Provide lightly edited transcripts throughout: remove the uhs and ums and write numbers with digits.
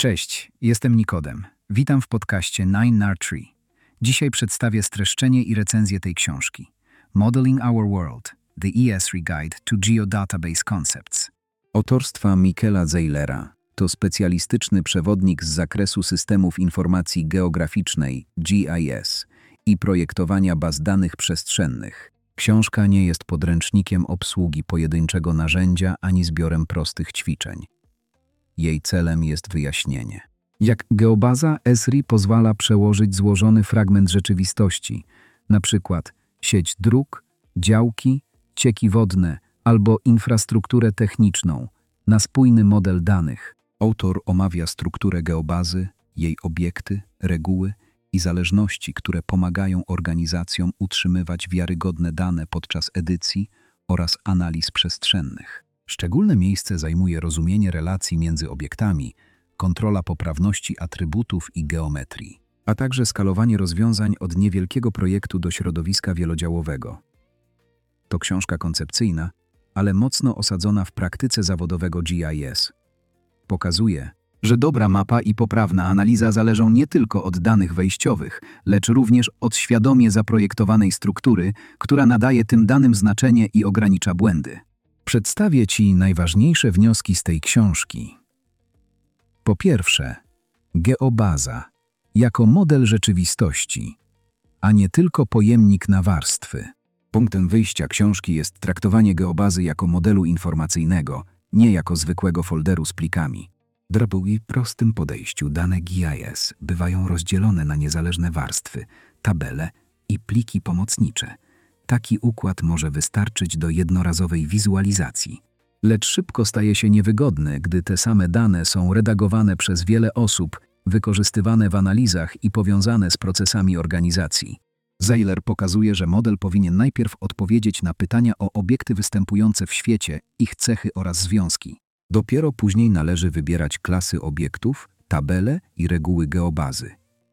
Cześć, jestem Nikodem. Witam w podcaście 9R3. Dzisiaj przedstawię streszczenie i recenzję tej książki. Modeling Our World – The ESRI Guide to Geodatabase Concepts. Autorstwa Michaela Zeilera to specjalistyczny przewodnik z zakresu systemów informacji geograficznej GIS i projektowania baz danych przestrzennych. Książka nie jest podręcznikiem obsługi pojedynczego narzędzia ani zbiorem prostych ćwiczeń. Jej celem jest wyjaśnienie, jak geobaza ESRI pozwala przełożyć złożony fragment rzeczywistości, np. sieć dróg, działki, cieki wodne albo infrastrukturę techniczną, na spójny model danych. Autor omawia strukturę geobazy, jej obiekty, reguły i zależności, które pomagają organizacjom utrzymywać wiarygodne dane podczas edycji oraz analiz przestrzennych. Szczególne miejsce zajmuje rozumienie relacji między obiektami, kontrola poprawności atrybutów i geometrii, a także skalowanie rozwiązań od niewielkiego projektu do środowiska wielodziałowego. To książka koncepcyjna, ale mocno osadzona w praktyce zawodowego GIS. Pokazuje, że dobra mapa i poprawna analiza zależą nie tylko od danych wejściowych, lecz również od świadomie zaprojektowanej struktury, która nadaje tym danym znaczenie i ogranicza błędy. Przedstawię Ci najważniejsze wnioski z tej książki. Po pierwsze, geobaza jako model rzeczywistości, a nie tylko pojemnik na warstwy. Punktem wyjścia książki jest traktowanie geobazy jako modelu informacyjnego, nie jako zwykłego folderu z plikami. W prostym podejściu dane GIS bywają rozdzielone na niezależne warstwy, tabele i pliki pomocnicze. Taki układ może wystarczyć do jednorazowej wizualizacji. Lecz szybko staje się niewygodny, gdy te same dane są redagowane przez wiele osób, wykorzystywane w analizach i powiązane z procesami organizacji. Zeiler pokazuje, że model powinien najpierw odpowiedzieć na pytania o obiekty występujące w świecie, ich cechy oraz związki. Dopiero później należy wybierać klasy obiektów, tabele i reguły geobazy.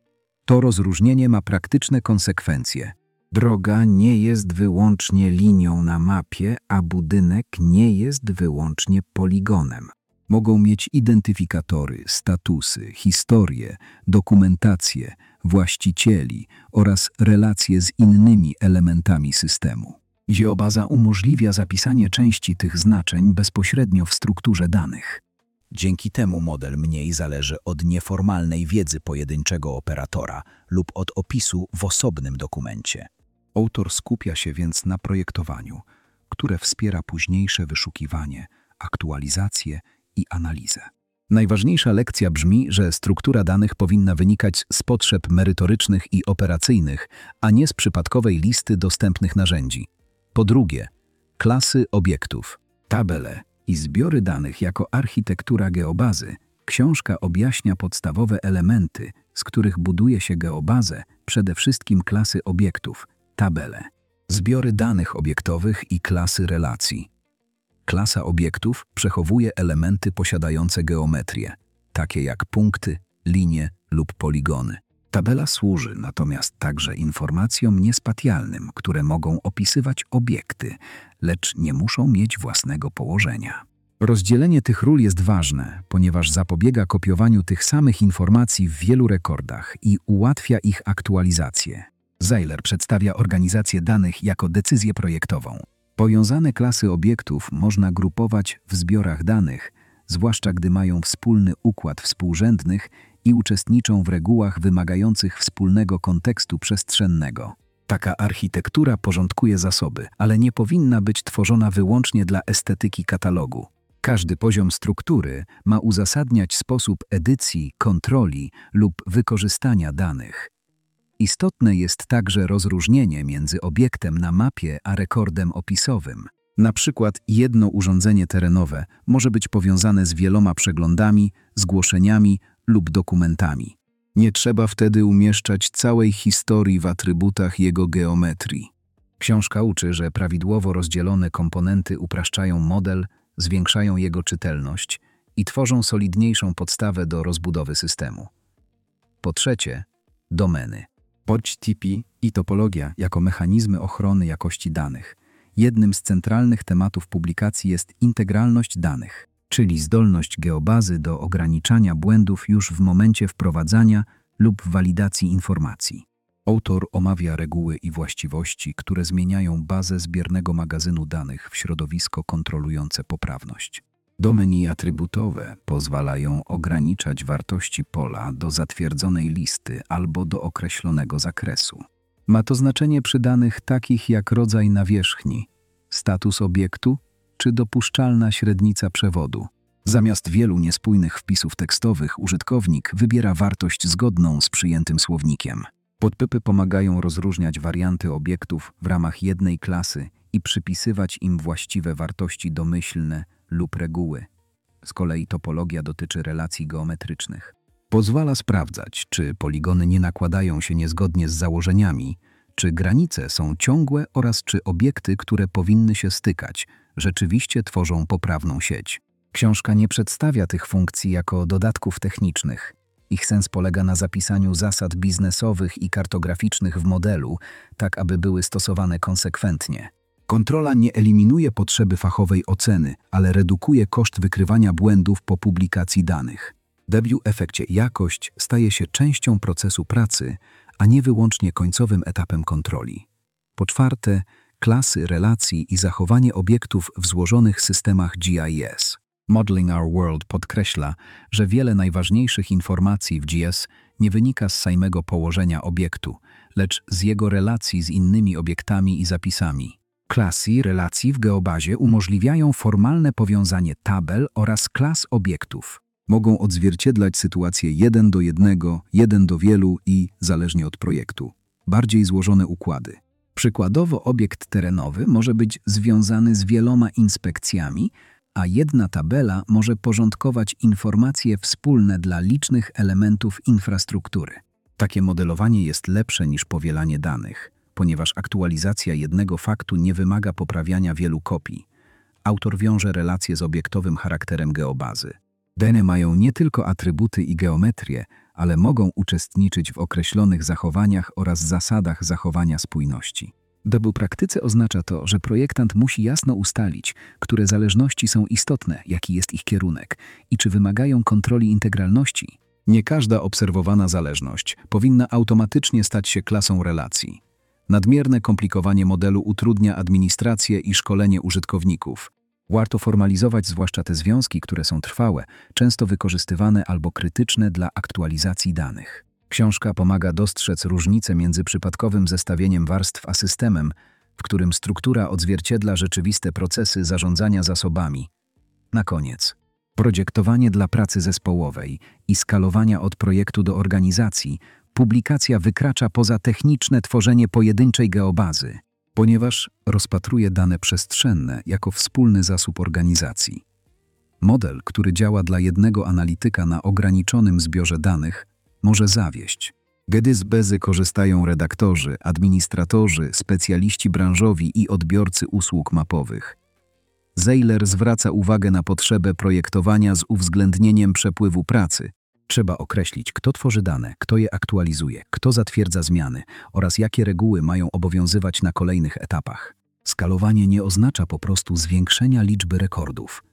To rozróżnienie ma praktyczne konsekwencje. Droga nie jest wyłącznie linią na mapie, a budynek nie jest wyłącznie poligonem. Mogą mieć identyfikatory, statusy, historię, dokumentację, właścicieli oraz relacje z innymi elementami systemu. Geobaza umożliwia zapisanie części tych znaczeń bezpośrednio w strukturze danych. Dzięki temu model mniej zależy od nieformalnej wiedzy pojedynczego operatora lub od opisu w osobnym dokumencie. Autor skupia się więc na projektowaniu, które wspiera późniejsze wyszukiwanie, aktualizację i analizę. Najważniejsza lekcja brzmi, że struktura danych powinna wynikać z potrzeb merytorycznych i operacyjnych, a nie z przypadkowej listy dostępnych narzędzi. Po drugie, klasy obiektów, tabele i zbiory danych jako architektura geobazy. Książka objaśnia podstawowe elementy, z których buduje się geobazę, przede wszystkim klasy obiektów, tabele, zbiory danych obiektowych i klasy relacji. Klasa obiektów przechowuje elementy posiadające geometrię, takie jak punkty, linie lub poligony. Tabela służy natomiast także informacjom niespatialnym, które mogą opisywać obiekty, lecz nie muszą mieć własnego położenia. Rozdzielenie tych ról jest ważne, ponieważ zapobiega kopiowaniu tych samych informacji w wielu rekordach i ułatwia ich aktualizację. Zeiler przedstawia organizację danych jako decyzję projektową. Powiązane klasy obiektów można grupować w zbiorach danych, zwłaszcza gdy mają wspólny układ współrzędnych i uczestniczą w regułach wymagających wspólnego kontekstu przestrzennego. Taka architektura porządkuje zasoby, ale nie powinna być tworzona wyłącznie dla estetyki katalogu. Każdy poziom struktury ma uzasadniać sposób edycji, kontroli lub wykorzystania danych. Istotne jest także rozróżnienie między obiektem na mapie a rekordem opisowym. Na przykład jedno urządzenie terenowe może być powiązane z wieloma przeglądami, zgłoszeniami lub dokumentami. Nie trzeba wtedy umieszczać całej historii w atrybutach jego geometrii. Książka uczy, że prawidłowo rozdzielone komponenty upraszczają model, zwiększają jego czytelność i tworzą solidniejszą podstawę do rozbudowy systemu. Po trzecie, domeny. PODGTP i topologia jako mechanizmy ochrony jakości danych. Jednym z centralnych tematów publikacji jest integralność danych. czyli zdolność geobazy do ograniczania błędów już w momencie wprowadzania lub walidacji informacji. Autor omawia reguły i właściwości, które zmieniają bazę zbiernego magazynu danych w środowisko kontrolujące poprawność. Domeny atrybutowe pozwalają ograniczać wartości pola do zatwierdzonej listy albo do określonego zakresu. Ma to znaczenie przy danych takich jak rodzaj nawierzchni, status obiektu czy dopuszczalna średnica przewodu. Zamiast wielu niespójnych wpisów tekstowych użytkownik wybiera wartość zgodną z przyjętym słownikiem. Podtypy pomagają rozróżniać warianty obiektów w ramach jednej klasy i przypisywać im właściwe wartości domyślne lub reguły. Z kolei topologia dotyczy relacji geometrycznych. Pozwala sprawdzać, czy poligony nie nakładają się niezgodnie z założeniami, czy granice są ciągłe oraz czy obiekty, które powinny się stykać, rzeczywiście tworzą poprawną sieć. Książka nie przedstawia tych funkcji jako dodatków technicznych. Ich sens polega na zapisaniu zasad biznesowych i kartograficznych w modelu, tak aby były stosowane konsekwentnie. Kontrola nie eliminuje potrzeby fachowej oceny, ale redukuje koszt wykrywania błędów po publikacji danych. W efekcie jakość staje się częścią procesu pracy, a nie wyłącznie końcowym etapem kontroli. Po czwarte, klasy, relacji i zachowanie obiektów w złożonych systemach GIS. Modeling Our World podkreśla, że wiele najważniejszych informacji w GIS nie wynika z samego położenia obiektu, lecz z jego relacji z innymi obiektami i zapisami. Klasy relacji w geobazie umożliwiają formalne powiązanie tabel oraz klas obiektów. Mogą odzwierciedlać sytuacje 1 do 1, 1 do wielu i, zależnie od projektu, bardziej złożone układy. Przykładowo obiekt terenowy może być związany z wieloma inspekcjami, a jedna tabela może porządkować informacje wspólne dla licznych elementów infrastruktury. Takie modelowanie jest lepsze niż powielanie danych, ponieważ aktualizacja jednego faktu nie wymaga poprawiania wielu kopii. Autor wiąże relacje z obiektowym charakterem geobazy. Dane mają nie tylko atrybuty i geometrię, ale mogą uczestniczyć w określonych zachowaniach oraz zasadach zachowania spójności. W praktyce oznacza to, że projektant musi jasno ustalić, które zależności są istotne, jaki jest ich kierunek i czy wymagają kontroli integralności. Nie każda obserwowana zależność powinna automatycznie stać się klasą relacji. Nadmierne komplikowanie modelu utrudnia administrację i szkolenie użytkowników. Warto formalizować zwłaszcza te związki, które są trwałe, często wykorzystywane albo krytyczne dla aktualizacji danych. Książka pomaga dostrzec różnicę między przypadkowym zestawieniem warstw a systemem, w którym struktura odzwierciedla rzeczywiste procesy zarządzania zasobami. Na koniec, projektowanie dla pracy zespołowej i skalowania od projektu do organizacji, publikacja wykracza poza techniczne tworzenie pojedynczej geobazy, ponieważ rozpatruje dane przestrzenne jako wspólny zasób organizacji. Model, który działa dla jednego analityka na ograniczonym zbiorze danych, może zawieść. Gdy z bazy korzystają redaktorzy, administratorzy, specjaliści branżowi i odbiorcy usług mapowych. Zeiler zwraca uwagę na potrzebę projektowania z uwzględnieniem przepływu pracy. Trzeba określić, kto tworzy dane, kto je aktualizuje, kto zatwierdza zmiany oraz jakie reguły mają obowiązywać na kolejnych etapach. Skalowanie nie oznacza po prostu zwiększenia liczby rekordów.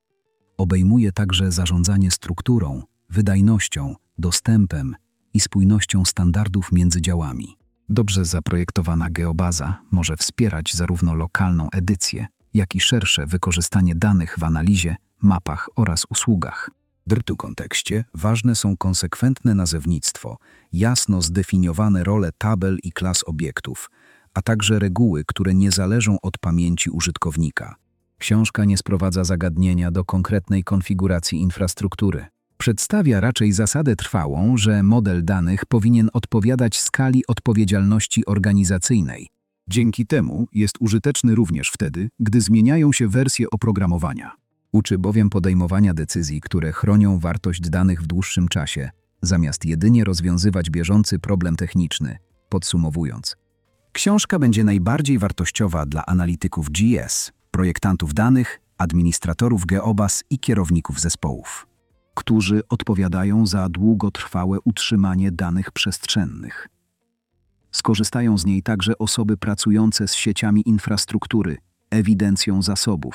Obejmuje także zarządzanie strukturą, wydajnością, dostępem i spójnością standardów między działami. Dobrze zaprojektowana geobaza może wspierać zarówno lokalną edycję, jak i szersze wykorzystanie danych w analizie, mapach oraz usługach. W tym kontekście ważne są konsekwentne nazewnictwo, jasno zdefiniowane role tabel i klas obiektów, a także reguły, które nie zależą od pamięci użytkownika. Książka nie sprowadza zagadnienia do konkretnej konfiguracji infrastruktury. Przedstawia raczej zasadę trwałą, że model danych powinien odpowiadać skali odpowiedzialności organizacyjnej. Dzięki temu jest użyteczny również wtedy, gdy zmieniają się wersje oprogramowania. Uczy bowiem podejmowania decyzji, które chronią wartość danych w dłuższym czasie, zamiast jedynie rozwiązywać bieżący problem techniczny. Podsumowując, książka będzie najbardziej wartościowa dla analityków GIS, projektantów danych, administratorów geobaz i kierowników zespołów, którzy odpowiadają za długotrwałe utrzymanie danych przestrzennych. Skorzystają z niej także osoby pracujące z sieciami infrastruktury, ewidencją zasobów,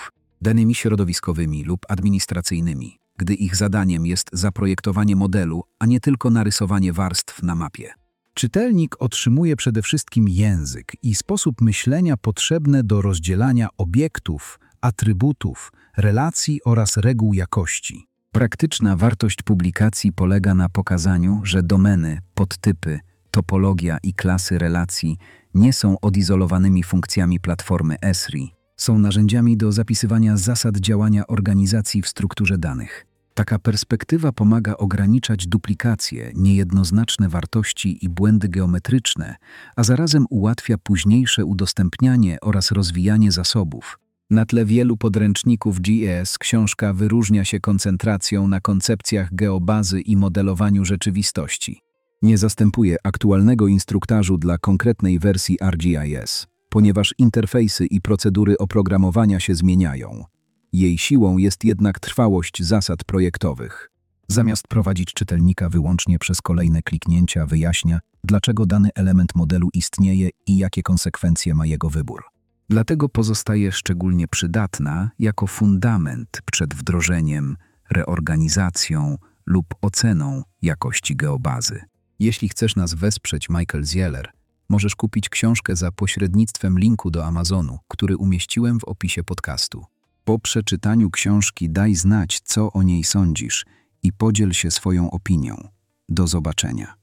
danymi środowiskowymi lub administracyjnymi, gdy ich zadaniem jest zaprojektowanie modelu, a nie tylko narysowanie warstw na mapie. Czytelnik otrzymuje przede wszystkim język i sposób myślenia potrzebne do rozdzielania obiektów, atrybutów, relacji oraz reguł jakości. Praktyczna wartość publikacji polega na pokazaniu, że domeny, podtypy, topologia i klasy relacji nie są odizolowanymi funkcjami platformy Esri, są narzędziami do zapisywania zasad działania organizacji w strukturze danych. Taka perspektywa pomaga ograniczać duplikacje, niejednoznaczne wartości i błędy geometryczne, a zarazem ułatwia późniejsze udostępnianie oraz rozwijanie zasobów. Na tle wielu podręczników GIS książka wyróżnia się koncentracją na koncepcjach geobazy i modelowaniu rzeczywistości. Nie zastępuje aktualnego instruktażu dla konkretnej wersji ArcGIS, ponieważ interfejsy i procedury oprogramowania się zmieniają. Jej siłą jest jednak trwałość zasad projektowych. Zamiast prowadzić czytelnika wyłącznie przez kolejne kliknięcia, wyjaśnia, dlaczego dany element modelu istnieje i jakie konsekwencje ma jego wybór. Dlatego pozostaje szczególnie przydatna jako fundament przed wdrożeniem, reorganizacją lub oceną jakości geobazy. Jeśli chcesz nas wesprzeć, Michael Zieler, możesz kupić książkę za pośrednictwem linku do Amazonu, który umieściłem w opisie podcastu. Po przeczytaniu książki daj znać, co o niej sądzisz i podziel się swoją opinią. Do zobaczenia.